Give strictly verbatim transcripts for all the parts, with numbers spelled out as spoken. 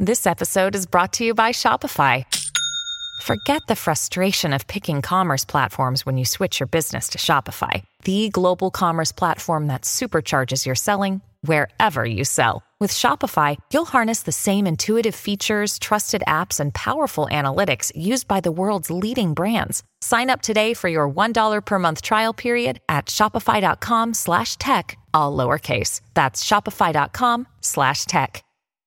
This episode is brought to you by Shopify. Forget the frustration of picking commerce platforms when you switch your business to Shopify, the global commerce platform that supercharges your selling wherever you sell. With Shopify, you'll harness the same intuitive features, trusted apps, and powerful analytics used by the world's leading brands. Sign up today for your one dollar per month trial period at shopify.com slash tech, all lowercase. That's shopify.com slash tech.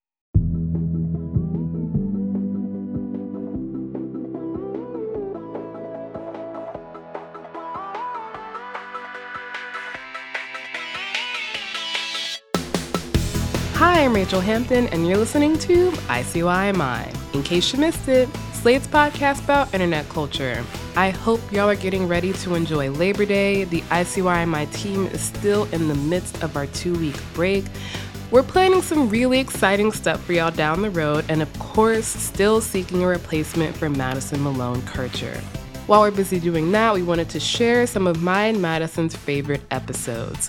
Hi, I'm Rachel Hampton, and you're listening to I C Y M I. In case you missed it, Slate's podcast about internet culture. I hope y'all are getting ready to enjoy Labor Day. The I C Y M I team is still in the midst of our two-week break. We're planning some really exciting stuff for y'all down the road, and of course, still seeking a replacement for Madison Malone Kircher. While we're busy doing that, we wanted to share some of my and Madison's favorite episodes.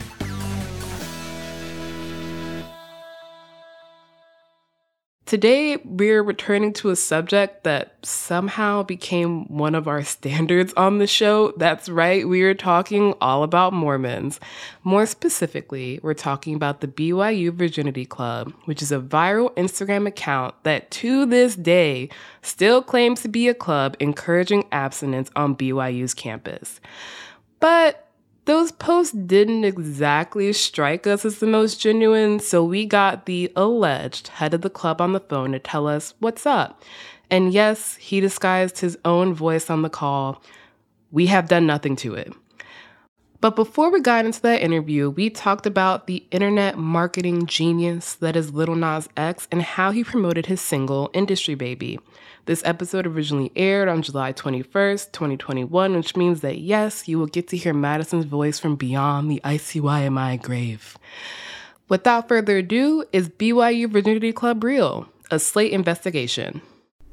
Today, we're returning to a subject that somehow became one of our standards on the show. That's right, we are talking all about Mormons. More specifically, we're talking about the B Y U Virginity Club, which is a viral Instagram account that to this day still claims to be a club encouraging abstinence on B Y U's campus. But those posts didn't exactly strike us as the most genuine, so we got the alleged head of the club on the phone to tell us what's up. And yes, he disguised his own voice on the call. We have done nothing to it. But before we got into that interview, we talked about the internet marketing genius that is Lil Nas X and how he promoted his single, Industry Baby. This episode originally aired on July twenty-first, twenty twenty-one, which means that yes, you will get to hear Madison's voice from beyond the I C Y M I grave. Without further ado, is B Y U Virginity Club real? A Slate investigation.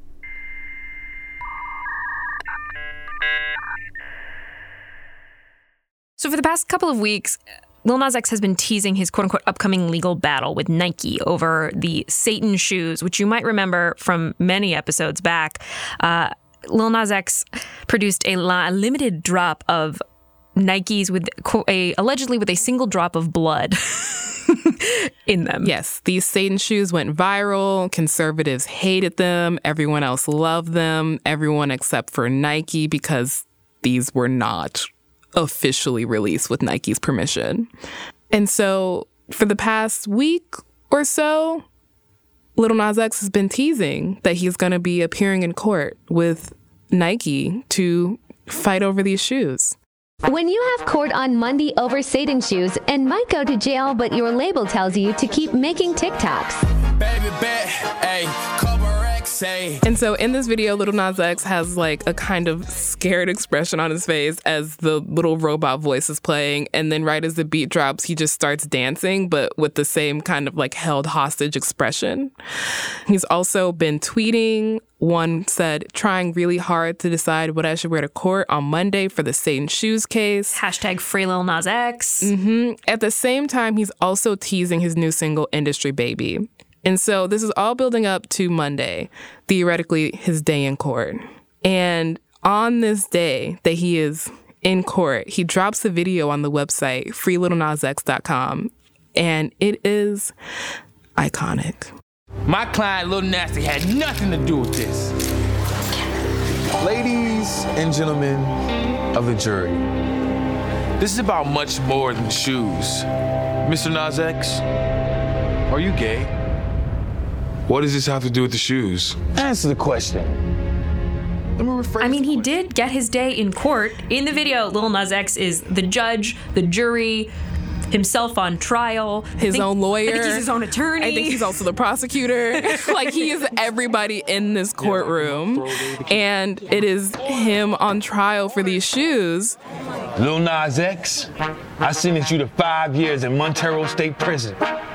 So for the past couple of weeks, Lil Nas X has been teasing his quote-unquote upcoming legal battle with Nike over the Satan shoes, which you might remember from many episodes back. Uh, Lil Nas X produced a, la- a limited drop of Nikes with quote, a allegedly with a single drop of blood in them. Yes, these Satan shoes went viral. Conservatives hated them. Everyone else loved them. Everyone except for Nike, because these were not officially released with Nike's permission. And so for the past week or so, Lil Nas X has been teasing that he's going to be appearing in court with Nike to fight over these shoes. When you have court on Monday over Satan shoes and might go to jail, but your label tells you to keep making TikToks. Baby bet, ay, cover X, say. And so in this video, Lil Nas X has like a kind of scared expression on his face as the little robot voice is playing. And then right as the beat drops, he just starts dancing, but with the same kind of like held hostage expression. He's also been tweeting. One said, trying really hard to decide what I should wear to court on Monday for the Satan shoes case. Hashtag free Lil Nas X. Mm-hmm. At the same time, he's also teasing his new single, Industry Baby. And so this is all building up to Monday, theoretically his day in court. And on this day that he is in court, he drops a video on the website, free lil nas x dot com. And it is iconic. My client, Lil Nasty, had nothing to do with this. Ladies and gentlemen of the jury, This is about much more than shoes. Mister Nas X, are you gay? What does this have to do with the shoes? answer the question. Let me rephrase I mean, the he question. did get his day in court. In the video, Lil Nas X is the judge, the jury, himself on trial. His I think- own lawyer. I think he's his own attorney. I think he's also the prosecutor. Like, he is everybody in this courtroom. And it is him on trial for these shoes. Lil Nas X, I sentenced you to five years in Montero State Prison.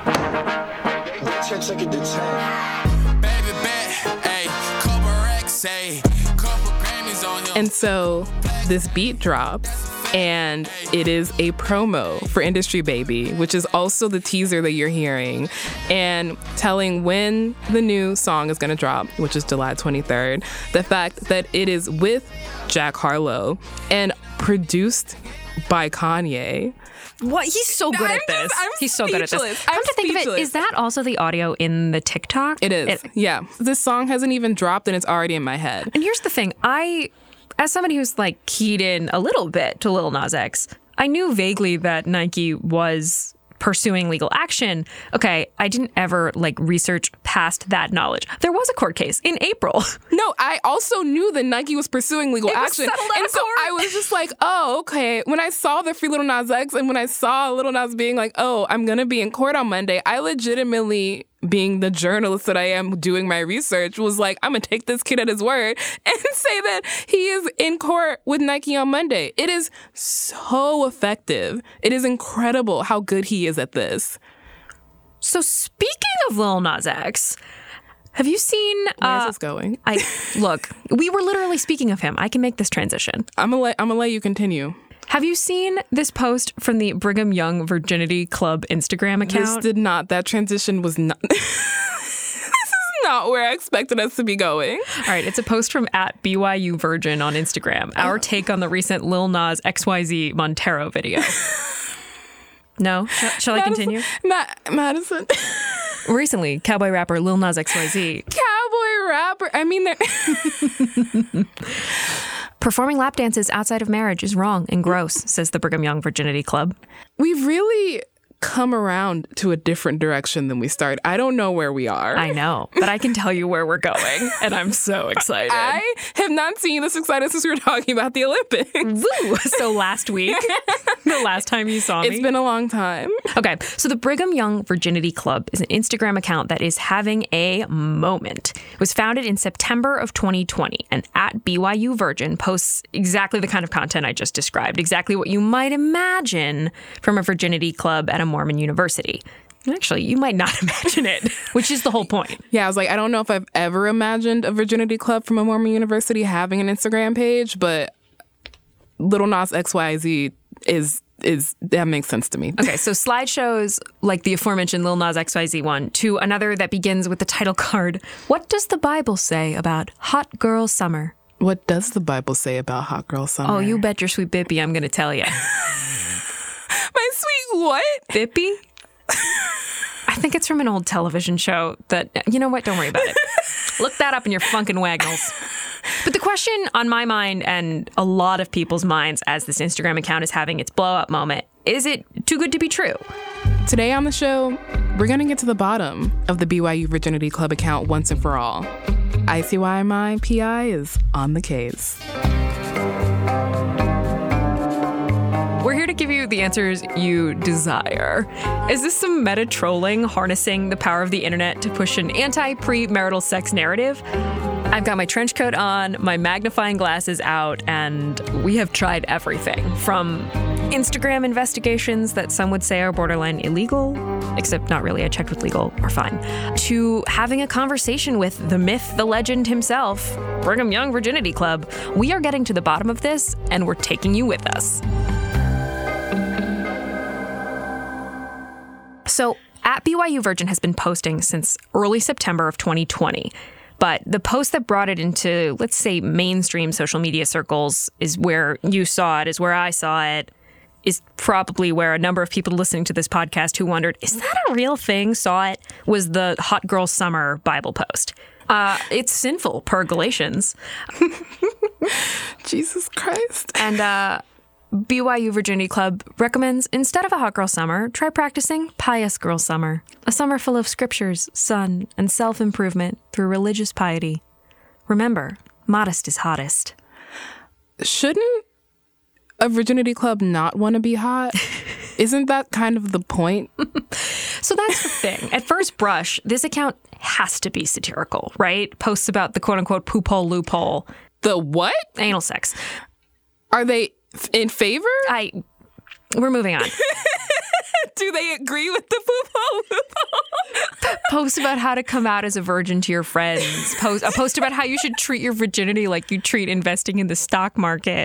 Baby bet, ay, cover X, ay, couple Grammys on him. And so this beat drops. And it is a promo for Industry Baby, which is also the teaser that you're hearing, and telling when the new song is going to drop, which is July twenty-third. The fact that it is with Jack Harlow and produced by Kanye. What? He's so good I'm at this. Just, I'm He's so good at this. speechless. Come I'm to think of it, speechless. is that also the audio in the TikTok? It is. Yeah. This song hasn't even dropped and it's already in my head. And here's the thing. I, as somebody who's like keyed in a little bit to Lil Nas X, I knew vaguely that Nike was pursuing legal action. Okay, I didn't ever like research past that knowledge. There was a court case in April. No, I also knew that Nike was pursuing legal It was action. settled out and of so court. I was just like, oh, okay. When I saw the Free Lil Nas X and when I saw Lil Nas being like, oh, I'm going to be in court on Monday, I legitimately, being the journalist that I am doing my research, was like, I'm going to take this kid at his word and say that he is in court with Nike on Monday. It is so effective. It is incredible how good he is at this. So speaking of Lil Nas X, have you seen? Where uh, is this going? I look. We were literally speaking of him. I can make this transition. I'm going to let I'm gonna let you continue. Have you seen this post from the Brigham Young Virginity Club Instagram account? This did not. That transition was not. This is not where I expected us to be going. All right, it's a post from at B Y U Virgin on Instagram. Our take on the recent Lil Nas X Y Z Montero video. No? Shall, shall I continue? Ma- Madison. Recently, cowboy rapper Lil Nas X Y Z. Cowboy rapper. I mean, they're... Performing lap dances outside of marriage is wrong and gross, says the Brigham Young Virginity Club. We've really come around to a different direction than we started. I don't know where we are. I know, but I can tell you where we're going, and I'm so excited. I have not seen this excited since we were talking about the Olympics. Woo! So last week, the last time you saw me. It's been a long time. Okay, so the Brigham Young Virginity Club is an Instagram account that is having a moment. It was founded in September of twenty twenty, and at B Y U Virgin posts exactly the kind of content I just described, exactly what you might imagine from a virginity club at a Mormon university. Actually, you might not imagine it, which is the whole point. Yeah, I was like, I don't know if I've ever imagined a virginity club from a Mormon university having an Instagram page, but Lil Nas X Y Z is is that makes sense to me. Okay, so slideshows like the aforementioned Lil Nas X Y Z one to another that begins with the title card, "What does the Bible say about hot girl summer?" What does the Bible say about hot girl summer? Oh, you bet your sweet Bippy I'm going to tell you. My sweet what? Bippy? I think it's from an old television show that, you know what, don't worry about it. Look that up in your funkin' wagnalls. But the question on my mind and a lot of people's minds as this Instagram account is having its blow up moment, is it too good to be true? Today on the show, we're going to get to the bottom of the B Y U Virginity Club account once and for all. I C Y M I P I is on the case. We're here to give you the answers you desire. Is this some meta trolling harnessing the power of the internet to push an anti-premarital sex narrative? I've got my trench coat on, my magnifying glasses out, and we have tried everything from Instagram investigations that some would say are borderline illegal, except not really, I checked with legal, are fine, to having a conversation with the myth, the legend himself, Brigham Young Virginity Club. We are getting to the bottom of this, and we're taking you with us. So at B Y U Virgin has been posting since early September of twenty twenty. But the post that brought it into, let's say, mainstream social media circles is where you saw it, is where I saw it, is probably where a number of people listening to this podcast who wondered, is that a real thing, saw it, was the Hot Girl Summer Bible post. Uh, it's sinful, per Galatians. Jesus Christ. And uh, B Y U Virginity Club recommends, instead of a hot girl summer, try practicing pious girl summer. A summer full of scriptures, sun, and self-improvement through religious piety. Remember, modest is hottest. Shouldn't a virginity club not want to be hot? Isn't that kind of the point? So that's the thing. At first brush, this account has to be satirical, right? Posts about the quote-unquote poop hole loophole. The what? Anal sex. Are they in favor? I... We're moving on. Do they agree with the poop hole loophole? Post about how to come out as a virgin to your friends. Post a post about how you should treat your virginity like you treat investing in the stock market.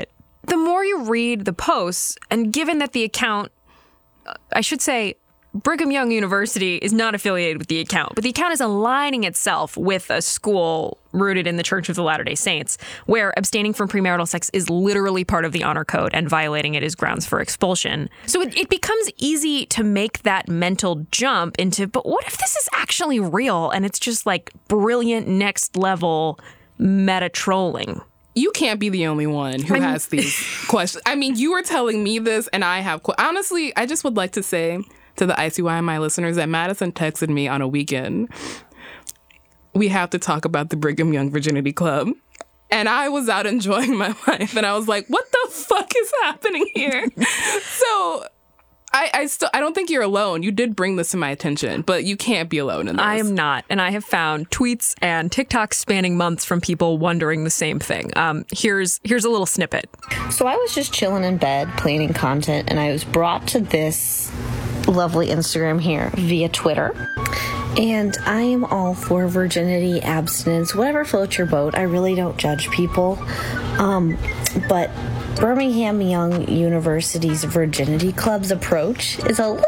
the more you read the posts, and given that the account, I should say, Brigham Young University is not affiliated with the account, but the account is aligning itself with a school rooted in the Church of the Latter-day Saints, where abstaining from premarital sex is literally part of the honor code and violating it is grounds for expulsion. So it, it becomes easy to make that mental jump into, but what if this is actually real and it's just like brilliant next level meta trolling? You can't be the only one who I'm, has these questions. I mean, you were telling me this and I have, honestly, I just would like to say to the I C Y M I listeners that Madison texted me on a weekend, we have to talk about the Brigham Young Virginity Club. And I was out enjoying my life and I was like, what the fuck is happening here? So I, I still I don't think you're alone. You did bring this to my attention, but you can't be alone in this. I am not. And I have found tweets and TikToks spanning months from people wondering the same thing. Um, here's here's a little snippet. So I was just chilling in bed, planning content, and I was brought to this lovely Instagram here via Twitter. And I am all for virginity, abstinence, whatever floats your boat. I really don't judge people. Um, but Birmingham Young University's Virginity Club's approach is a little...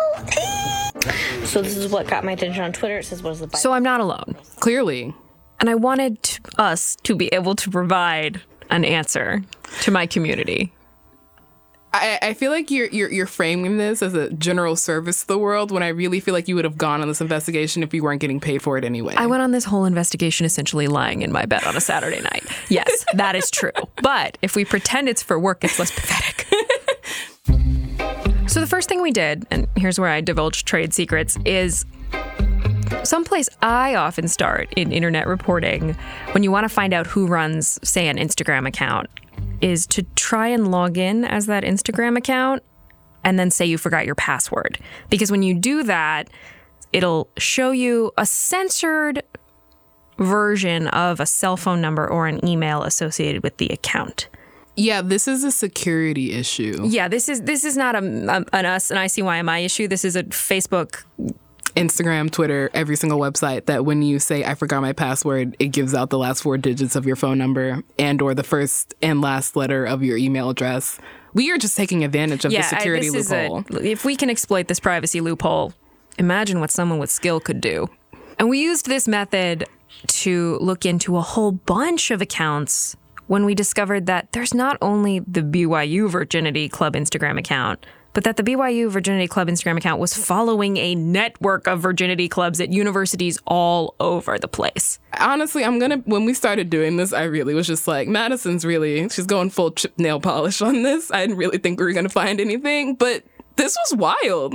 So this is what got my attention on Twitter. It says, what is the Bible? So I'm not alone. Clearly. And I wanted to, us to be able to provide an answer to my community. I, I feel like you're, you're you're framing this as a general service to the world when I really feel like you would have gone on this investigation if you weren't getting paid for it anyway. I went on this whole investigation essentially lying in my bed on a Saturday night. Yes, that is true. But if we pretend it's for work, it's less pathetic. So the first thing we did, and here's where I divulge trade secrets, is someplace I often start in internet reporting when you want to find out who runs, say, an Instagram account, is to try and log in as that Instagram account and then say you forgot your password. Because when you do that, it'll show you a censored version of a cell phone number or an email associated with the account. Yeah, this is a security issue. Yeah, this is this is not a, a, an us, an I C Y M I issue. This is a Facebook, Instagram, Twitter, every single website that when you say, I forgot my password, it gives out the last four digits of your phone number and or the first and last letter of your email address. We are just taking advantage of yeah, the security I, this loophole. Is a, if we can exploit this privacy loophole, imagine what someone with skill could do. And we used this method to look into a whole bunch of accounts when we discovered that there's not only the B Y U Virginity Club Instagram account, but that the B Y U Virginity Club Instagram account was following a network of virginity clubs at universities all over the place. Honestly, I'm going to, when we started doing this, I really was just like, Madison's really, she's going full chip nail polish on this. I didn't really think we were going to find anything, but this was wild.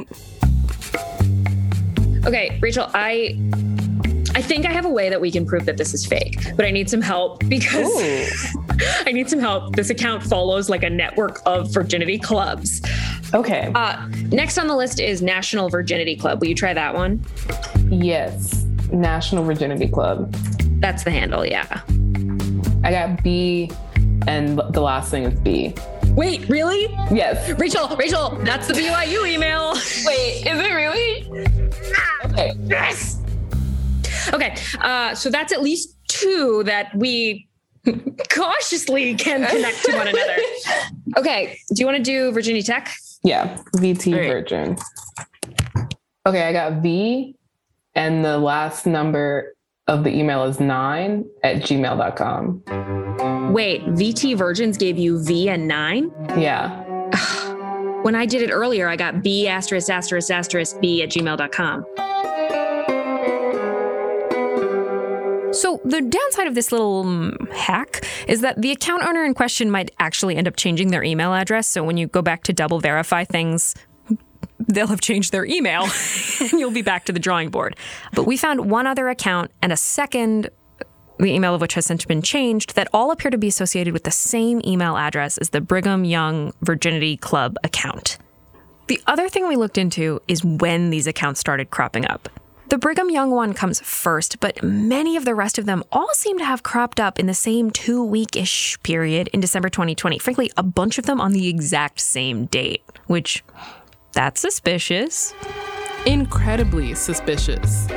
Okay, Rachel, I... I think I have a way that we can prove that this is fake, but I need some help because I need some help. This account follows like a network of virginity clubs. Okay. Uh, next on the list is National Virginity Club. Will you try that one? Yes. National Virginity Club. That's the handle, yeah. I got B and the last thing is B. Wait, really? Yes. Rachel, Rachel, that's the B Y U email. Wait, is it really? Okay. Yes. Okay, uh, so that's at least two that we cautiously can connect to one another. Okay, do you want to do Virginia Tech? Yeah, V T right. Virgin. Okay, I got V, and the last number of the email is nine at gmail dot com. Wait, V T Virgins gave you V and nine? Yeah. When I did it earlier, I got B asterisk asterisk asterisk B at gmail dot com. So the downside of this little um, hack is that the account owner in question might actually end up changing their email address. So when you go back to double verify things, they'll have changed their email and you'll be back to the drawing board. But we found one other account and a second, the email of which has since been changed, that all appear to be associated with the same email address as the Brigham Young Virginity Club account. The other thing we looked into is when these accounts started cropping up. The Brigham Young one comes first, but many of the rest of them all seem to have cropped up in the same two-week-ish period in December twenty twenty. Frankly, a bunch of them on the exact same date, which, that's suspicious. Incredibly suspicious.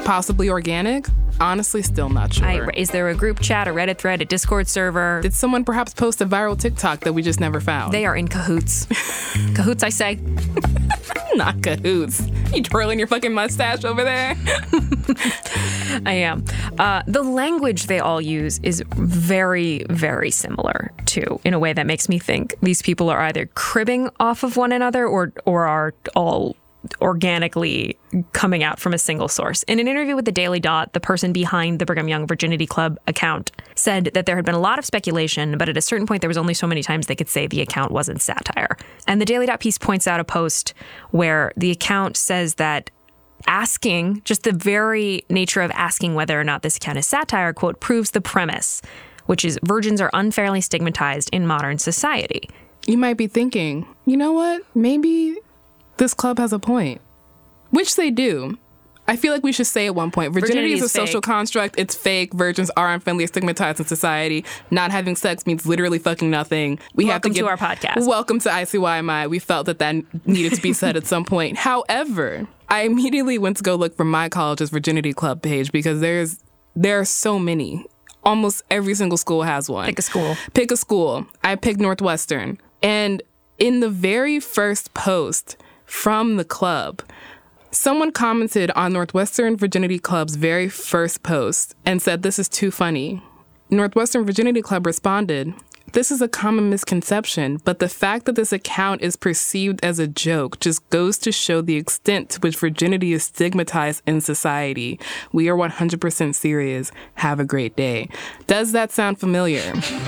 Possibly organic? Honestly, still not sure. I, is there a group chat, a Reddit thread, a Discord server? Did someone perhaps post a viral TikTok that we just never found? They are in cahoots. Cahoots, I say. Not cahoots. You twirling your fucking mustache over there? I am. Uh, the language they all use is very, very similar, too, in a way that makes me think these people are either cribbing off of one another or or are all organically coming out from a single source. In an interview with the Daily Dot, the person behind the Brigham Young Virginity Club account said that there had been a lot of speculation, but at a certain point there was only so many times they could say the account wasn't satire. And the Daily Dot piece points out a post where the account says that asking, just the very nature of asking whether or not this account is satire, quote, proves the premise, which is virgins are unfairly stigmatized in modern society. You might be thinking, you know what? Maybe this club has a point, which they do. I feel like we should say at one point, virginity, virginity is a social fake. construct. It's fake. Virgins are unfairly stigmatized in society. Not having sex means literally fucking nothing. We welcome have to, give, to our podcast. Welcome to I C Y M I. We felt that that needed to be said at some point. However, I immediately went to go look for my college's virginity club page because there's there are so many. Almost every single school has one. Pick a school. Pick a school. I picked Northwestern. And in the very first post from the club, someone commented on Northwestern Virginity Club's very first post and said, "This is too funny." Northwestern Virginity Club responded, "This is a common misconception, but the fact that this account is perceived as a joke just goes to show the extent to which virginity is stigmatized in society. We are one hundred percent serious. Have a great day." Does that sound familiar?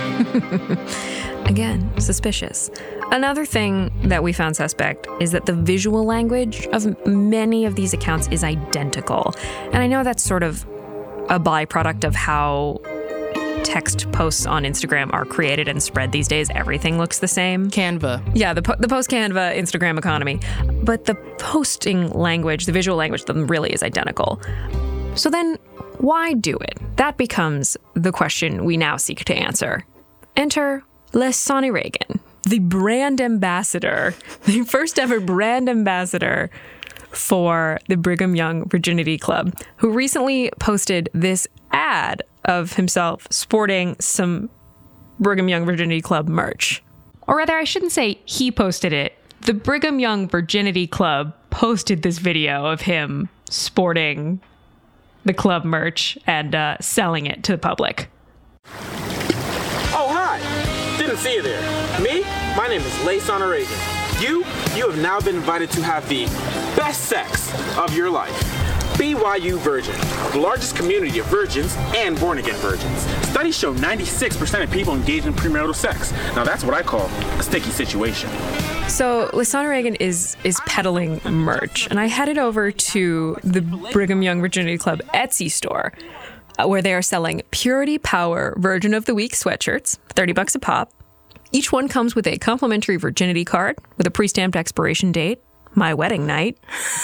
Again, suspicious. Another thing that we found suspect is that the visual language of many of these accounts is identical. And I know that's sort of a byproduct of how text posts on Instagram are created and spread these days. Everything looks the same. Canva. Yeah, the, po- the post-Canva Instagram economy. But the posting language, the visual language of them really is identical. So then, why do it? That becomes the question we now seek to answer. Enter Lysani Reagan, the brand ambassador, the first ever brand ambassador for the Brigham Young Virginity Club, who recently posted this ad of himself sporting some Brigham Young Virginity Club merch. Or rather, I shouldn't say he posted it. The Brigham Young Virginity Club posted this video of him sporting the club merch and uh, selling it to the public. Oh, hi. Didn't see you there. Me? My name is Lysani Reagan. You? You have now been invited to have the best sex of your life. B Y U Virgin, the largest community of virgins and born-again virgins. Studies show ninety-six percent of people engage in premarital sex. Now that's what I call a sticky situation. So Lysani Reagan is is peddling merch, and I headed over to the Brigham Young Virginity Club Etsy store, uh, where they are selling Purity Power Virgin of the Week sweatshirts, thirty bucks a pop. Each one comes with a complimentary virginity card with a pre-stamped expiration date, my wedding night.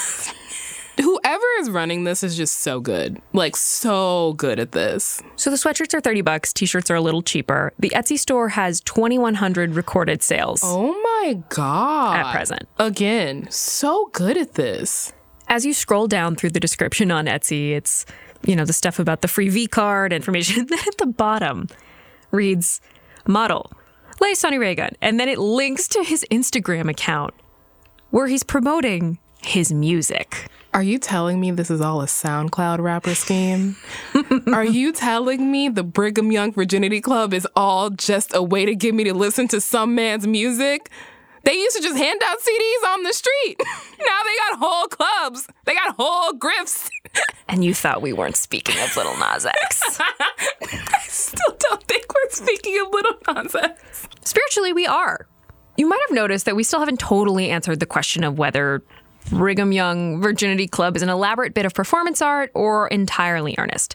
Whoever is running this is just so good. Like, so good at this. So the sweatshirts are thirty bucks, t-shirts are a little cheaper. The Etsy store has twenty-one hundred recorded sales. Oh my God. At present. Again, so good at this. As you scroll down through the description on Etsy, it's, you know, the stuff about the free V-card information. Then at the bottom reads, model, Lysani Reagan. And then it links to his Instagram account where he's promoting his music. Are you telling me this is all a SoundCloud rapper scheme? Are you telling me the Brigham Young Virginity Club is all just a way to get me to listen to some man's music? They used to just hand out C Ds on the street. Now they got whole clubs. They got whole grifts. And you thought we weren't speaking of Lil Nas X. I still don't think we're speaking of Lil Nas X. Spiritually, we are. You might have noticed that we still haven't totally answered the question of whether Brigham Young Virginity Club is an elaborate bit of performance art or entirely earnest.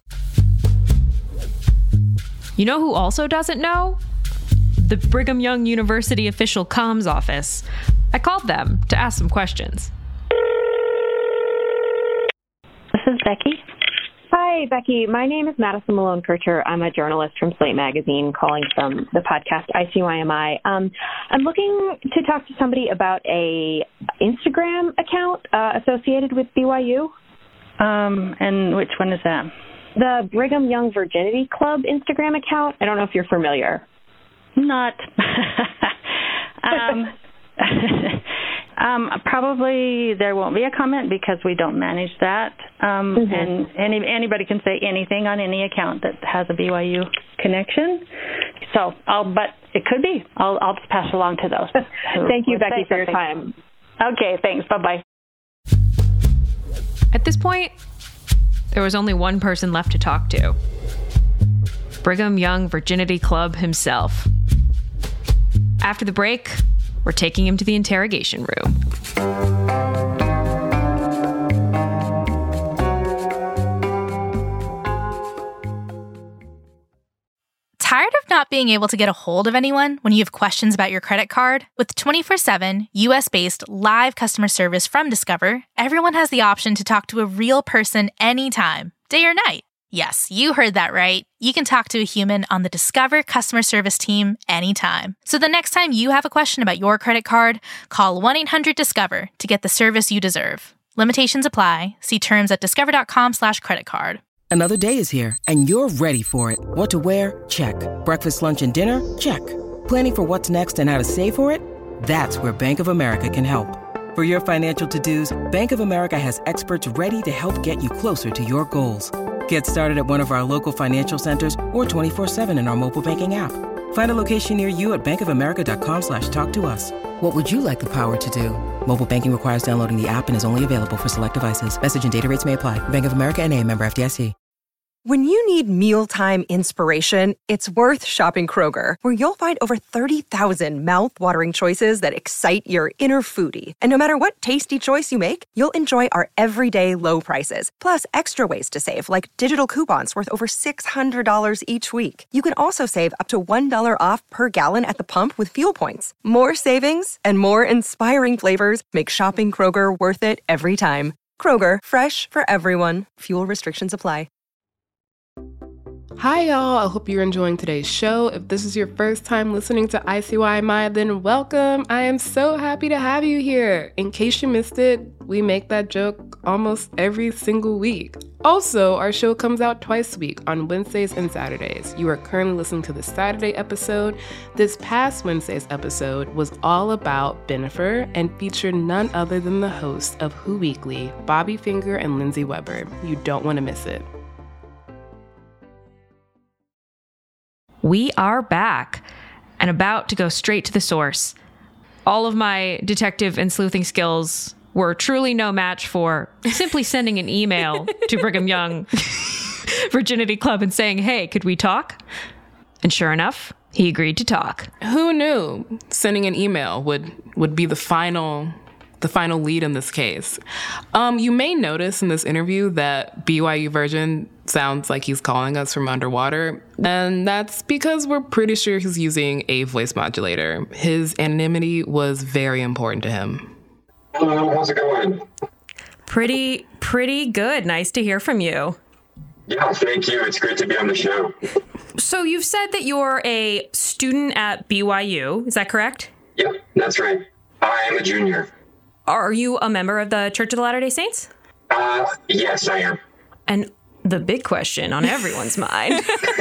You know who also doesn't know? The Brigham Young University official comms office. I called them to ask some questions. This is Becky. Hi, Becky. My name is Madison Malone Kircher. I'm a journalist from Slate Magazine calling from the podcast I C Y M I. Um, I'm looking to talk to somebody about a Instagram account uh, associated with B Y U. Um, and which one is that? The Brigham Young Virginity Club Instagram account. I don't know if you're familiar. Not. um, um, probably there won't be a comment because we don't manage that. Um, mm-hmm. And any, anybody can say anything on any account that has a B Y U connection. So, I'll, but it could be. I'll, I'll just pass along to those. Thank you, Becky, for your time. Okay, thanks. Bye-bye. At this point, there was only one person left to talk to. Brigham Young Virginity Club himself. After the break, we're taking him to the interrogation room. Tired of not being able to get a hold of anyone when you have questions about your credit card? With twenty-four seven, U S-based live customer service from Discover, everyone has the option to talk to a real person anytime, day or night. Yes, you heard that right. You can talk to a human on the Discover customer service team anytime. So the next time you have a question about your credit card, call one eight hundred discover to get the service you deserve. Limitations apply. See terms at discover.com slash credit card. Another day is here, and you're ready for it. What to wear? Check. Breakfast, lunch, and dinner? Check. Planning for what's next and how to save for it? That's where Bank of America can help. For your financial to-dos, Bank of America has experts ready to help get you closer to your goals. Get started at one of our local financial centers or twenty-four seven in our mobile banking app. Find a location near you at bankofamerica.com slash talk to us. What would you like the power to do? Mobile banking requires downloading the app and is only available for select devices. Message and data rates may apply. Bank of America N A, member F D I C. When you need mealtime inspiration, it's worth shopping Kroger, where you'll find over thirty thousand mouth-watering choices that excite your inner foodie. And no matter what tasty choice you make, you'll enjoy our everyday low prices, plus extra ways to save, like digital coupons worth over six hundred dollars each week. You can also save up to one dollar off per gallon at the pump with fuel points. More savings and more inspiring flavors make shopping Kroger worth it every time. Kroger, fresh for everyone. Fuel restrictions apply. Hi, y'all. I hope you're enjoying today's show. If this is your first time listening to I C Y M I, then welcome. I am so happy to have you here. In case you missed it, we make that joke almost every single week. Also, our show comes out twice a week on Wednesdays and Saturdays. You are currently listening to the Saturday episode. This past Wednesday's episode was all about Bennifer and featured none other than the hosts of Who Weekly, Bobby Finger and Lindsay Weber. You don't want to miss it. We are back and about to go straight to the source. All of my detective and sleuthing skills were truly no match for simply sending an email to Brigham Young Virginity Club and saying, hey, could we talk? And sure enough, he agreed to talk. Who knew sending an email would, would be the final... the final lead in this case. Um, you may notice in this interview that B Y U Virgin sounds like he's calling us from underwater, and that's because we're pretty sure he's using a voice modulator. His anonymity was very important to him. Hello, how's it going? Pretty, pretty good. Nice to hear from you. Yeah, thank you. It's great to be on the show. So you've said that you're a student at B Y U. Is that correct? Yep, that's right. I am a junior. Are you a member of the Church of the Latter-day Saints? Uh, yes, I am. And the big question on everyone's mind.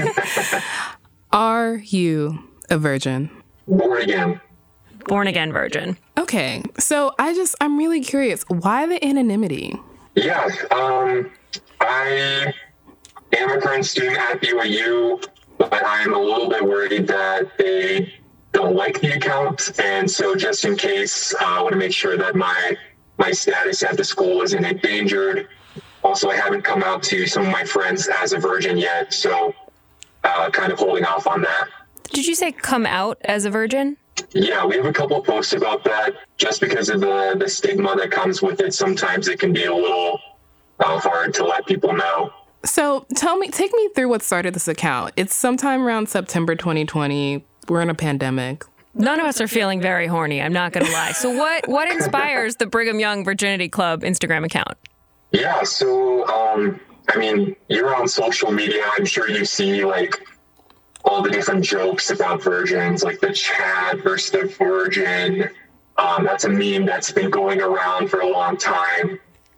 Are you a virgin? Born again. Born again virgin. Okay, so I just, I'm really curious. Why the anonymity? Yeah, um, I am a current student at B Y U, but I'm a little bit worried that they don't like the account, and so just in case, uh, I want to make sure that my my status at the school isn't endangered. Also, I haven't come out to some of my friends as a virgin yet, so uh, kind of holding off on that. Did you say come out as a virgin? Yeah, we have a couple of posts about that. Just because of the, the stigma that comes with it, sometimes it can be a little uh, hard to let people know. So tell me, take me through what started this account. It's sometime around September twenty twenty. We're in a pandemic. None of us are feeling very horny, I'm not going to lie. So what, what inspires the Brigham Young Virginity Club Instagram account? Yeah, so, um, I mean, you're on social media. I'm sure you see, like, all the different jokes about virgins, like the Chad versus the virgin. Um, that's a meme that's been going around for a long time.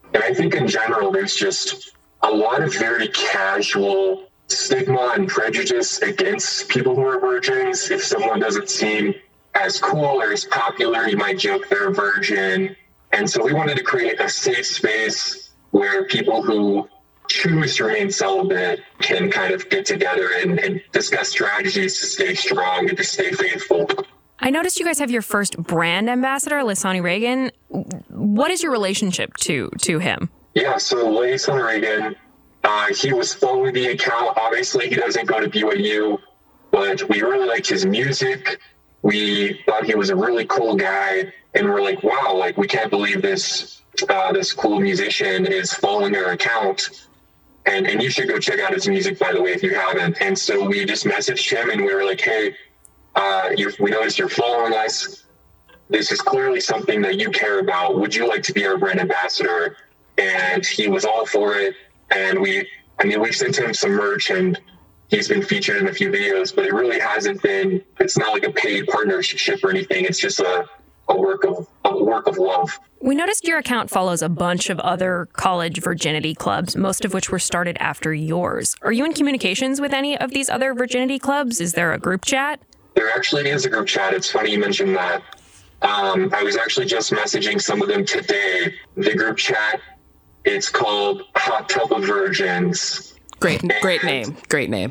And I think in general, there's just a lot of very casual stigma and prejudice against people who are virgins. If someone doesn't seem as cool or as popular, you might joke they're a virgin. And so we wanted to create a safe space where people who choose to remain celibate can kind of get together and, and discuss strategies to stay strong and to stay faithful. I noticed you guys have your first brand ambassador, Laysani Reagan. What is your relationship to to him? Yeah, so Laysani Reagan, uh, he was following the account. Obviously, he doesn't go to B Y U, but we really liked his music. We thought he was a really cool guy, and we're like, wow, like we can't believe this uh, this cool musician is following our account. And, and you should go check out his music, by the way, if you haven't. And so we just messaged him and we were like, hey, uh, you, we noticed you're following us. This is clearly something that you care about. Would you like to be our brand ambassador? And he was all for it. And we, I mean, we sent him some merch and he's been featured in a few videos, but it really hasn't been, it's not like a paid partnership or anything. It's just a, a work of a work of love. We noticed your account follows a bunch of other college virginity clubs, most of which were started after yours. Are you in communications with any of these other virginity clubs? Is there a group chat? There actually is a group chat. It's funny you mentioned that. Um, I was actually just messaging some of them today. The group chat, it's called Hot Tub of Virgins. Great, and great name. Great name.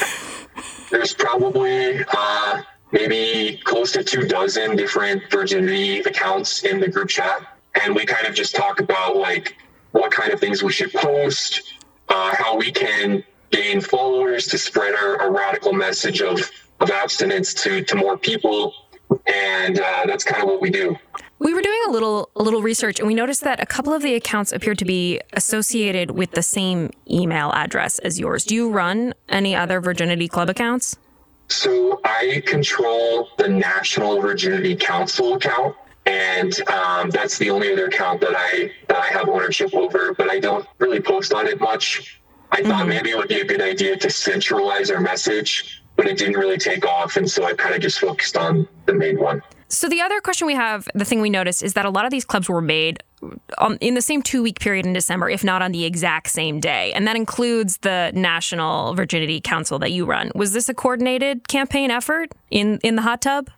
There's probably uh, maybe close to two dozen different virginity accounts in the group chat. And we kind of just talk about like what kind of things we should post, uh, how we can gain followers to spread our, our radical message of, of abstinence to, to more people. And uh, that's kind of what we do. We were doing a little a little research, and we noticed that a couple of the accounts appeared to be associated with the same email address as yours. Do you run any other Virginity Club accounts? So I control the National Virginity Council account, and um, that's the only other account that I that I have ownership over, but I don't really post on it much. I mm-hmm. thought maybe it would be a good idea to centralize our message, but it didn't really take off, and so I kind of just focused on the main one. So the other question we have, the thing we noticed, is that a lot of these clubs were made um, in the same two-week period in December, if not on the exact same day. And that includes the National Virginity Council that you run. Was this a coordinated campaign effort in, in the hot tub?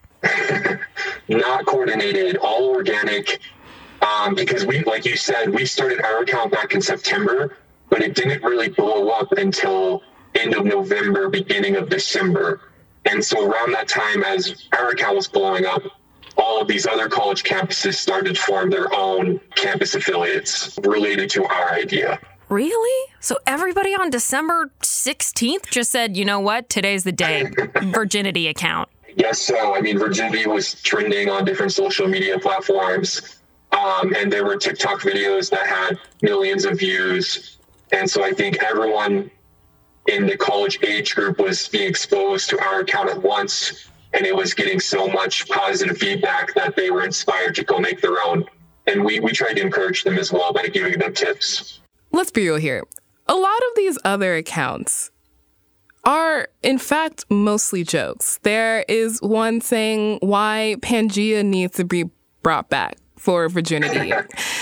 Not coordinated, all organic. Um, because we, like you said, we started our account back in September, but it didn't really blow up until end of November, beginning of December. And so around that time, as our account was blowing up, all of these other college campuses started to form their own campus affiliates related to our idea. Really? So everybody on December sixteenth just said, you know what, today's the day, Virginity account. Yes, so, I mean, Virginity was trending on different social media platforms, um, and there were TikTok videos that had millions of views. And so I think everyone in the college age group was being exposed to our account at once, and it was getting so much positive feedback that they were inspired to go make their own. And we, we tried to encourage them as well by giving them tips. Let's be real here. A lot of these other accounts are, in fact, mostly jokes. There is one saying why Pangea needs to be brought back for virginity.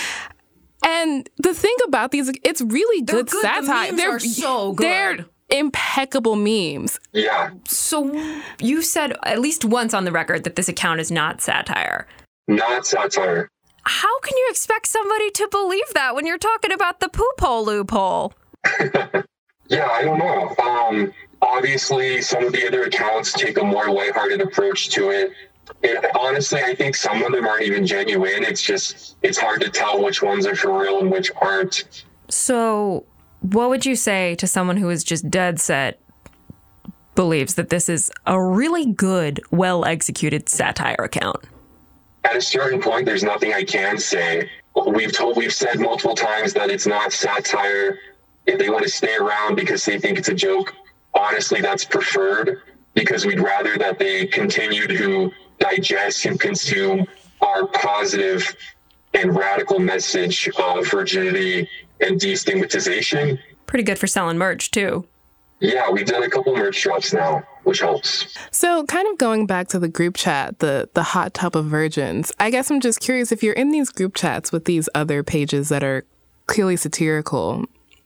And the thing about these, it's really good, good. satire. The memes they're are so good. They're impeccable memes. Yeah. So you said at least once on the record that this account is not satire. Not satire. How can you expect somebody to believe that when you're talking about the poop hole loophole? Yeah, I don't know. Um, obviously, some of the other accounts take a more lighthearted approach to it. It, honestly, I think some of them aren't even genuine. It's just, it's hard to tell which ones are for real and which aren't. So what would you say to someone who is just dead set believes that this is a really good, well-executed satire account? At a certain point, there's nothing I can say. We've told, we've said multiple times that it's not satire. If they want to stay around because they think it's a joke, honestly, that's preferred, because we'd rather that they continue to digest and consume our positive and radical message of virginity and destigmatization. Pretty good for selling merch, too. Yeah, we've done a couple merch drops now, which helps. So kind of going back to the group chat, the, the hot tub of virgins, I guess I'm just curious if you're in these group chats with these other pages that are clearly satirical.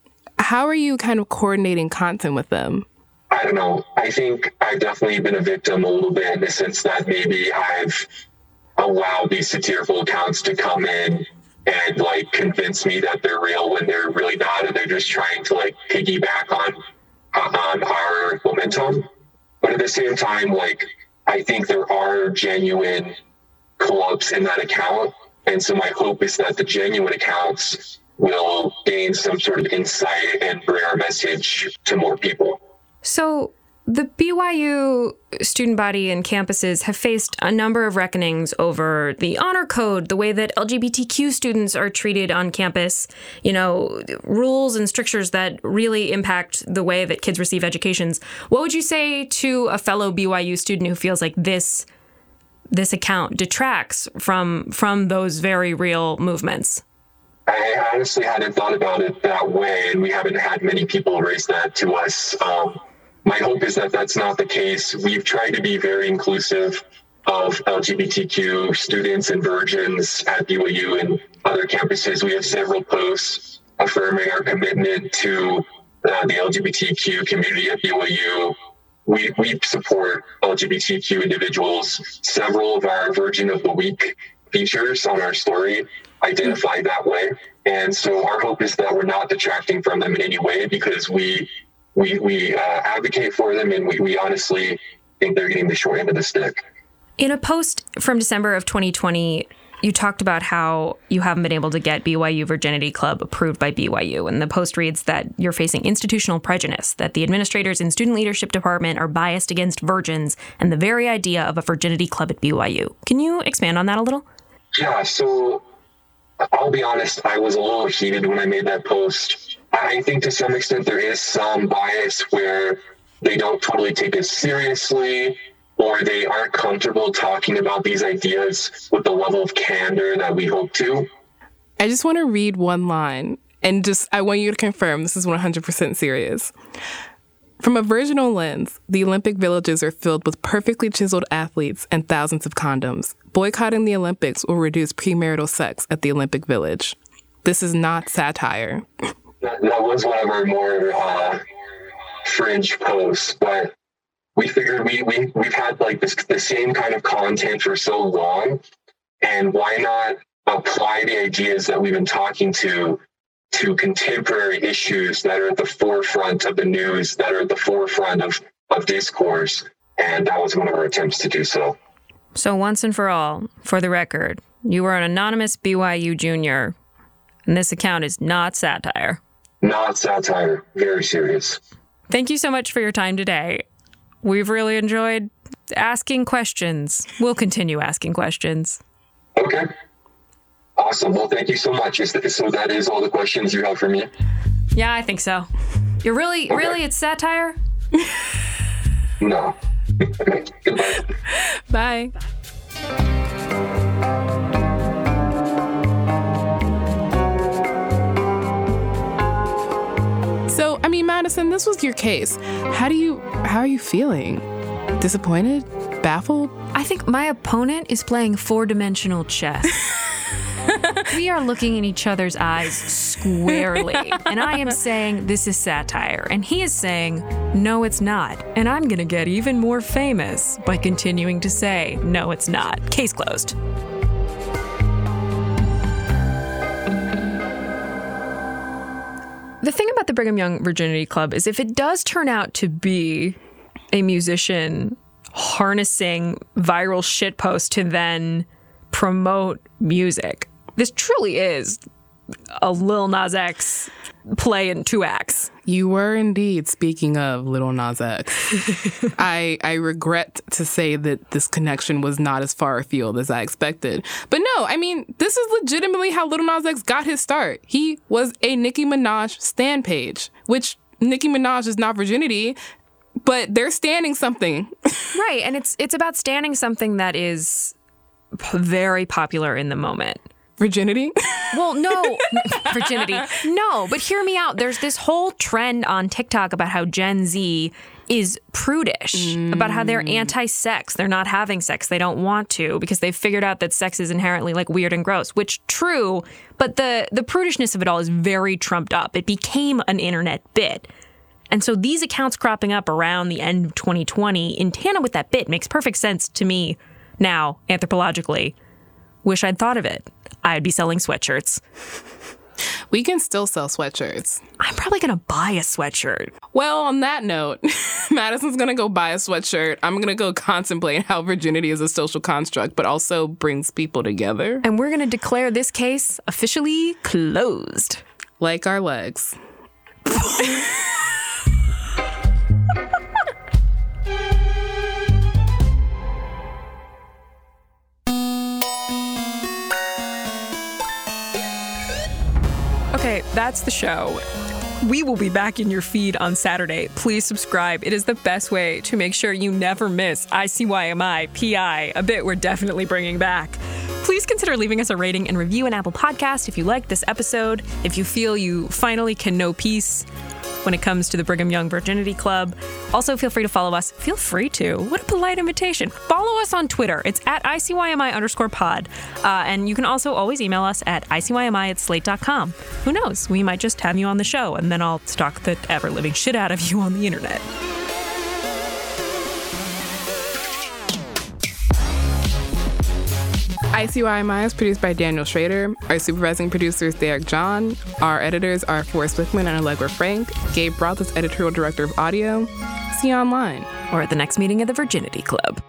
How are you kind of coordinating content with them? I don't know. I think I've definitely been a victim a little bit in the sense that maybe I've allowed these satirical accounts to come in and like convince me that they're real when they're really not, and they're just trying to like piggyback on on our momentum. But at the same time, like I think there are genuine co-ops in that account, and so my hope is that the genuine accounts will gain some sort of insight and bring our message to more people. So the B Y U student body and campuses have faced a number of reckonings over the honor code, the way that L G B T Q students are treated on campus, you know, rules and strictures that really impact the way that kids receive educations. What would you say to a fellow B Y U student who feels like this this account detracts from from those very real movements? I honestly hadn't thought about it that way, and we haven't had many people raise that to us. Um, My hope is that that's not the case. We've tried to be very inclusive of L G B T Q students and virgins at B Y U and other campuses. We have several posts affirming our commitment to uh, the L G B T Q community at B Y U. We, we support L G B T Q individuals. Several of our Virgin of the Week features on our story identify that way. And so our hope is that we're not detracting from them in any way, because we We we uh, advocate for them, and we, we honestly think they're getting the short end of the stick. In a post from December of twenty twenty, you talked about how you haven't been able to get B Y U Virginity Club approved by B Y U. And the post reads that you're facing institutional prejudice, that the administrators in student leadership department are biased against virgins, and the very idea of a virginity club at B Y U. Can you expand on that a little? Yeah, so I'll be honest, I was a little heated when I made that post. I think to some extent there is some bias where they don't totally take it seriously, or they aren't comfortable talking about these ideas with the level of candor that we hope to. I just want to read one line, and just I want you to confirm this is one hundred percent serious. From a virginal lens, the Olympic villages are filled with perfectly chiseled athletes and thousands of condoms. Boycotting the Olympics will reduce premarital sex at the Olympic Village. This is not satire. That, that was one of our more uh, fringe posts, but we figured we, we, we've had like this the same kind of content for so long, and why not apply the ideas that we've been talking to to contemporary issues that are at the forefront of the news, that are at the forefront of, of discourse, and that was one of our attempts to do so. So once and for all, for the record, you were an anonymous B Y U junior, and this account is not satire. Not satire. Very serious. Thank you so much for your time today. We've really enjoyed asking questions. We'll continue asking questions. Okay. Awesome. Well, thank you so much. So that is all the questions you have for me? Yeah, I think so. You're really, okay. really, it's satire? No. Okay. Goodbye. Bye. So, I mean, Madison, this was your case. How do you, how are you feeling? Disappointed? Baffled? I think my opponent is playing four-dimensional chess. We are looking in each other's eyes squarely, and I am saying this is satire, and he is saying, no, it's not. And I'm going to get even more famous by continuing to say, no, it's not. Case closed. The thing about the Brigham Young Virginity Club is if it does turn out to be a musician harnessing viral shitposts to then promote music, this truly is a Lil Nas X play in two acts. You were indeed speaking of Lil Nas X. I I regret to say that this connection was not as far afield as I expected. But no, I mean, this is legitimately how Lil Nas X got his start. He was a Nicki Minaj stan page, which Nicki Minaj is not virginity, but they're standing something. Right, and it's it's about standing something that is p- very popular in the moment. Virginity? Well, no, virginity. No, but hear me out. There's this whole trend on TikTok about how Gen Z is prudish, mm. about how they're anti-sex. They're not having sex. They don't want to because they've figured out that sex is inherently like weird and gross, which true, but the, the prudishness of it all is very trumped up. It became an internet bit. And so these accounts cropping up around the end of twenty twenty in tandem with that bit makes perfect sense to me now, anthropologically. Wish I'd thought of it. I'd be selling sweatshirts. We can still sell sweatshirts. I'm probably going to buy a sweatshirt. Well, on that note, Madison's going to go buy a sweatshirt. I'm going to go contemplate how virginity is a social construct, but also brings people together. And we're going to declare this case officially closed. Like our legs. Okay, that's the show. We will be back in your feed on Saturday. Please subscribe. It is the best way to make sure you never miss I C Y M I P I, a bit we're definitely bringing back. Please consider leaving us a rating and review in Apple Podcast if you liked this episode, if you feel you finally can know peace when it comes to the Brigham Young Virginity Club. Also, feel free to follow us. Feel free to. What a polite invitation. Follow us on Twitter. It's at I C Y M I underscore pod. Uh, and you can also always email us at I C Y M I at slate dot com. Who knows? We might just have you on the show, and then I'll stalk the ever-living shit out of you on the internet. I C Y M I is produced by Daniel Schrader. Our supervising producer is Derek John. Our editors are Forrest Wickman and Allegra Frank. Gabe Roth is editorial director of audio. See you online. Or at the next meeting of the Virginity Club.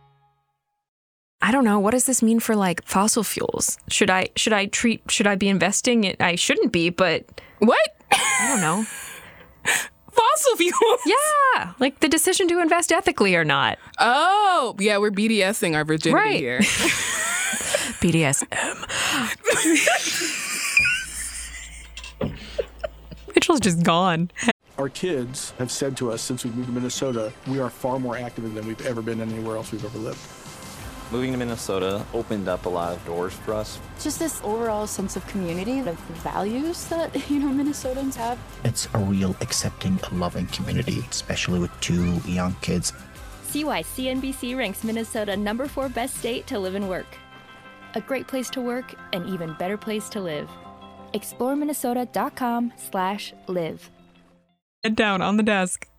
I don't know. What does this mean for, like, fossil fuels? Should I should I treat should I be investing in? I shouldn't be, but what? I don't know. Fossil fuels? Yeah, like the decision to invest ethically or not. Oh, yeah, we're BDSing our virginity right. here. B D S M. Mitchell's just gone. Our kids have said to us since we moved to Minnesota, we are far more active than we've ever been anywhere else we've ever lived. Moving to Minnesota opened up a lot of doors for us. Just this overall sense of community, of values that, you know, Minnesotans have. It's a real accepting, loving community, especially with two young kids. See why C N B C ranks Minnesota number four best state to live and work. A great place to work, an even better place to live. explore minnesota dot com slash live. Head down on the desk.